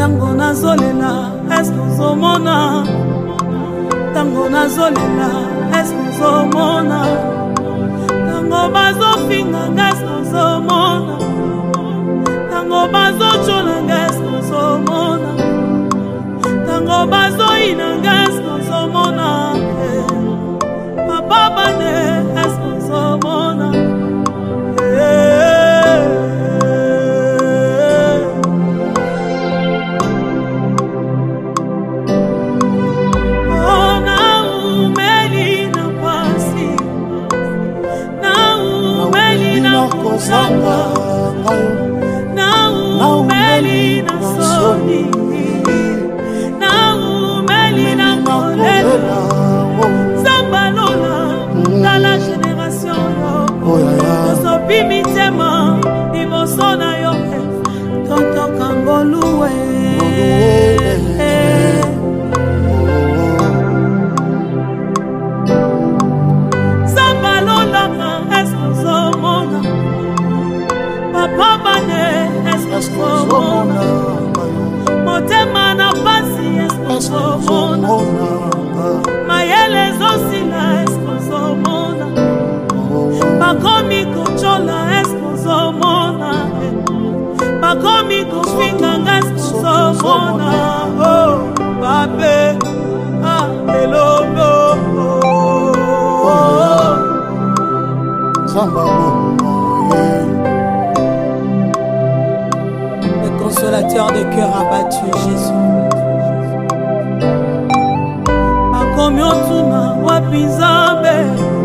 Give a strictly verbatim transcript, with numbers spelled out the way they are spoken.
Tango nazolela, est-ce que ozomona? Tango nazolela, est-ce que ozomona? Tango bazofinga, est-ce que ozomona? Tango bazochola, est-ce que ozomona? Tango bazoina, est-ce que ozomona? Papa bane, est-ce que ozomona? Zanga na umeli na soni, na umeli na kolela, Zambalola dans la génération yo, Kosopi mitema liboso na yo, Tonto Kangoluwe. Papa ne escosomona, motema na pasi escosomona, mayele zosila escosomona, bakomi kochola escosomona, bakomi kofinganga escosomona. Oh, pape, ah, elobo, oh, Zamba. Consolateur de cœur abattu, Jésus. Makomi otuna wapi Nzambe.